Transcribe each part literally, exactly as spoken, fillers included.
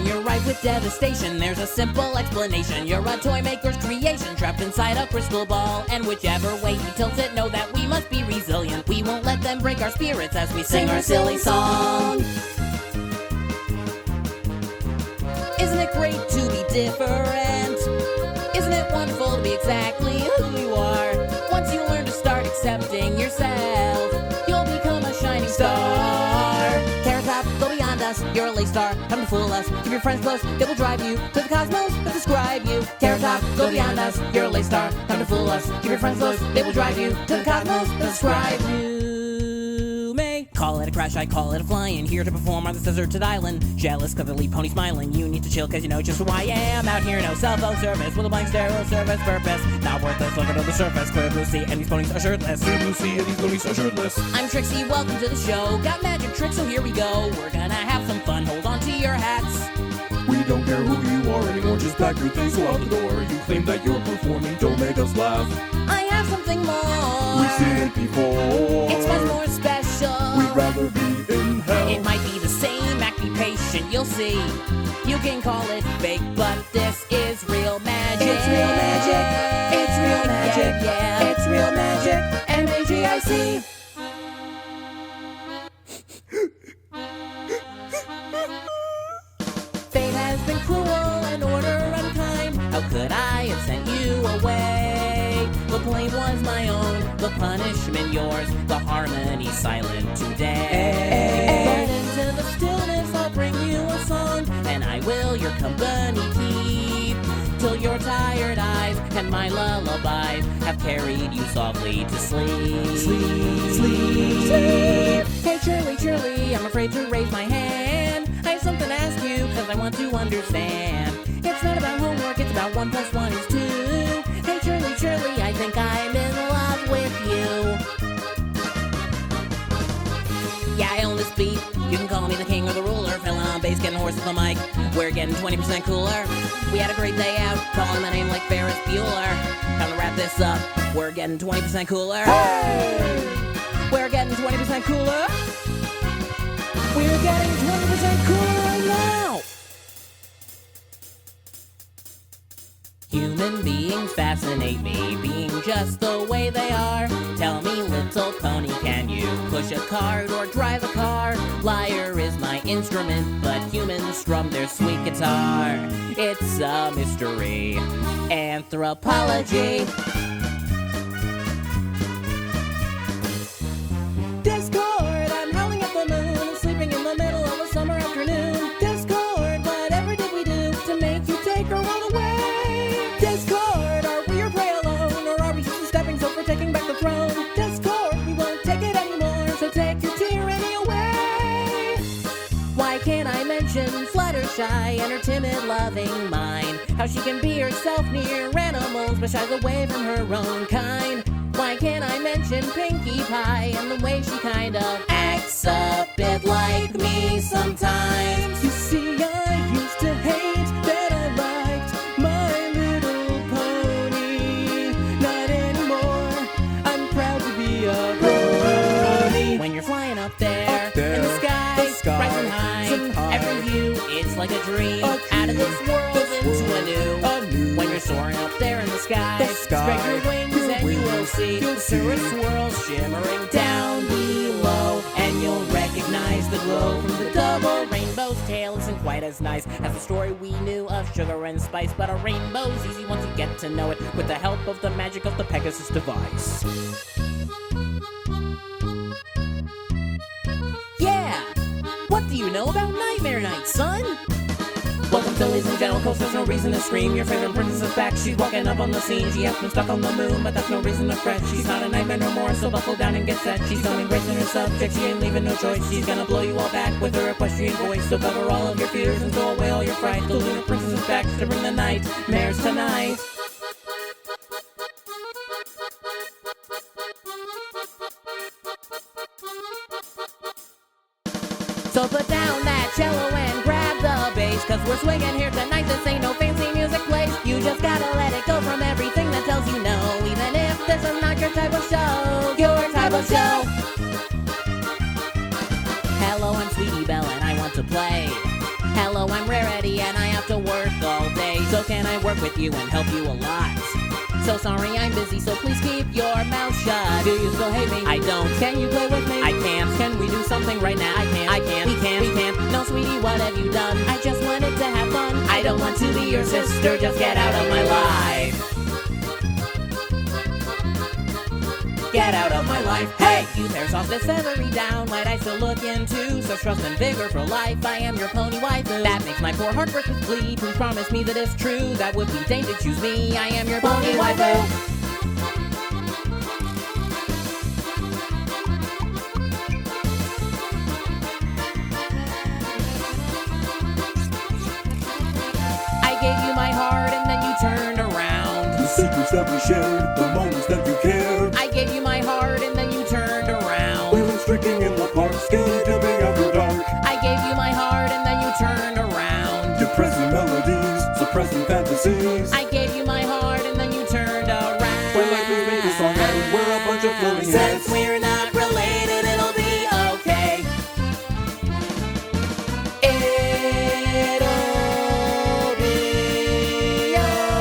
When you're ripe with devastation, there's a simple explanation. You're a toy maker's creation, trapped inside a crystal ball. And whichever way he tilts it, know that we must be resilient. We won't let them break our spirits as we sing our silly song. Isn't it great to be different? Isn't it wonderful to be exactly who you are? Once you learn to start accepting yourself, you'll become a shining star. Carrot Top, go beyond us, you're a lace star. Come to fool us, keep your friends close, they will drive you to the cosmos that describe you. Carrot Top, go beyond us, you're a lace star. Come to fool us, keep your friends close, they will drive you to the cosmos that describe you. May call it a crash, I call it a flying. Here to perform on this deserted island. Jealous cause I leave pony smiling. You need to chill cause you know just who I am. Out here no cell phone service with a blank stereo service purpose. Not worthless, look under the surface. Clear blue sea and these ponies are shirtless. Clear blue sea and these ponies are shirtless. I'm Trixie, welcome to the show. Got magic tricks, so here we go. We're gonna have some fun, hold on to your hats. We don't care who you are anymore, just pack your things, go out the door. You claim that you're performing, don't make us laugh. I have something more. We've seen it before. It's much more special. We'd rather be in hell. It might be the same, act be patient, you'll see. You can call it fake, but this is real magic. It's real magic. It's real magic. Yeah, yeah. It's real magic. M A G I C. Fate has been cruel and order unkind. How could I have sent you away? The blame was my own, the punishment yours, the harmony silent today. But into the stillness I'll bring you a song, and I will your company keep, till your tired eyes and my lullabies have carried you softly to sleep. Sleep, sleep, sleep. Hey Shirley, Shirley, I'm afraid to raise my hand. I have something to ask you, cause I want to understand. It's not about homework, it's about one plus one is two. Hey Shirley, Shirley, I think I'm in love with you. Yeah, I own this beat. You can call me the king or the ruler. Filling on bass, getting hoarse with the mic. We're getting twenty percent cooler. We had a great day out, calling my name like Ferris Bueller. Time to wrap this up. We're getting twenty percent cooler. Hey! We're getting twenty percent cooler. We're getting twenty percent cooler right now. Human beings fascinate me, being just the way they are. Tell me, little pony, can you push a cart or drive a car? Lyre is my instrument, but humans strum their sweet guitar. It's a mystery. Anthropology. Discord, I'm howling at the moon and sleeping in the middle of a summer afternoon. Discord, whatever did we do to make you take our world away? Discord, are we your prey alone, or are we just a stepping stone for taking back the throne? Discord, we won't take it anymore, so take your tyranny away. Why can't I mention Fluttershy and her timid, loving mind? How she can be herself near animals, but shies away from her own kind. Why can't I mention Pinkie Pie and the way she kind of acts a bit like me sometimes? You see, I used to hate that I liked My Little Pony. Not anymore, I'm proud to be a pony. When you're flying up there, Up there, in the sky, the sky, rising high, rising high. every view, it's like a dream, A out of this dream, world this into world, a new. a new. When you're soaring up there in the sky, The sky, spread your wings your and you will wings, see you'll the cirrus see. swirls shimmering down below, and you'll recognize the glow from the double rainbow's tail. Isn't quite as nice as the story we knew of sugar and spice, but a rainbow's easy once you get to know it with the help of the magic of the Pegasus device. Yeah! What do you know about Nightmare Night, son? Welcome to Ladies and Gentlemen, cause there's no reason to scream. Your favorite princess is back, she's walking up on the scene. She has been stuck on the moon, but that's no reason to fret. She's not a nightmare no more, so buckle down and get set. She's owning grace in her subject, she ain't leaving no choice. She's gonna blow you all back with her equestrian voice. So cover all of your fears and throw away all your fright. The lunar princess is back to bring the nightmares tonight. So put down that cello and grab the bass, cause we're swinging here tonight, this ain't no fancy music place. You just gotta let it go from everything that tells you no, even if this is not your type of show, your type of show. Hello, I'm Sweetie Belle and I want to play. Hello, I'm I'm rarity and I have to work all day. So can I work with you and help you a lot? So sorry I'm busy, so please keep your mouth shut. Do you still hate me? I don't. Can you play with me? I can't. Can we do something right now? I can't. I can't. We can't. We can't. No, sweetie, what have you done? I just wanted to have fun. I don't want to be your sister, just get out of my life. Get out of my life, hey! You pair sauce this feathery down, might I still look into such trust and vigor for life? I am your pony waifu. That makes my poor heart break with glee. Please promise me that it's true. That would be Dane to choose me. I am your pony waifu. I gave you my heart and then you turned around. The secrets that we shared, the moments that you cared. I gave you my heart and then you turned around. We went striking in the park, skinny dipping after dark. I gave you my heart and then you turned around. Depressing melodies, suppressing fantasies. I gave you my heart and then you turned around. We're like we made this song and we're a bunch of floating heads. Since we're not related, it'll be okay. It'll be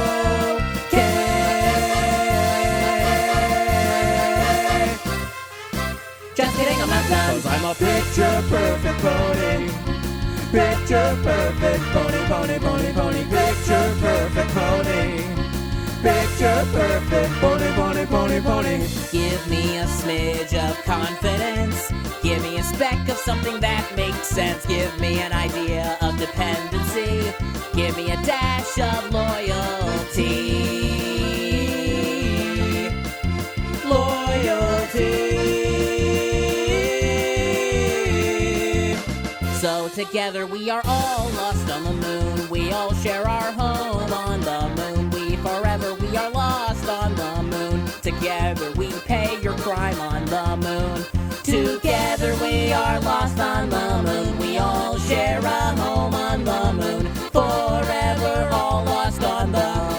okay. Just kidding, I'm not done. Cause I'm a picture perfect pony. Picture perfect pony, pony, pony, pony. Picture perfect pony. Picture perfect pony, pony, pony, pony. Give me a smidge of confidence. Give me a speck of something that makes sense. Give me an idea of dependency. Give me a dash of loyalty. Loyalty. So together we are all lost on the moon. We all share our home on the moon. We forever, we are lost on the moon. Together we pay your crime on the moon. Together we are lost on the moon. We all share a home on the moon. Forever all lost on the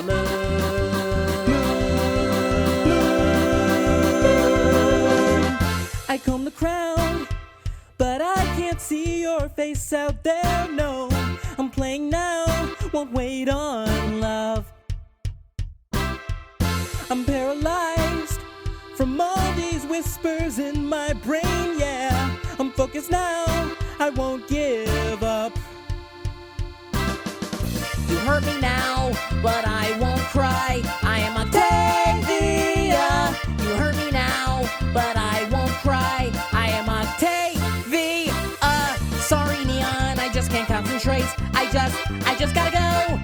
moon. I comb the crown, but I can't see your face out there, no. I'm playing now, won't wait on love. I'm paralyzed from all these whispers in my brain, yeah. I'm focused now, I won't give up. You hurt me now, but I won't cry. I am Octavia. You hurt me now, but I won't cry. I am Octavia. Sorry, Neon, I just can't concentrate. I just, I just gotta go.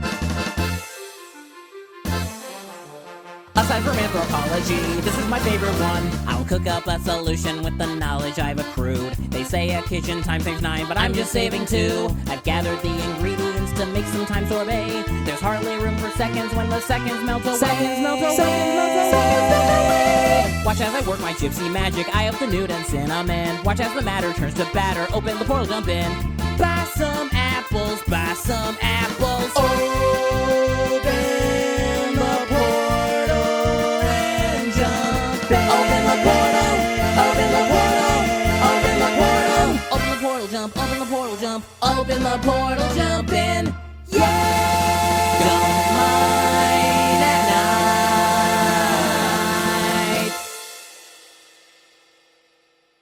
Aside from anthropology, this is my favorite one. I'll cook up a solution with the knowledge I've accrued. They say a kitchen time saves nine, but I'm just saving two. I've gathered the ingredients to make some time sorbet. There's hardly room for seconds when the seconds melt away. Seconds melt away. Seconds melt away. Seconds melt away. Watch as I work my gypsy magic. Eye of the nude and cinnamon. Watch as the matter turns to batter. Open the portal, jump in. Buy some apples, buy some apples. Open the portal and jump in. Open the portal, open the portal, open the portal. Open the portal, jump, open the portal, jump, open the portal, jump in.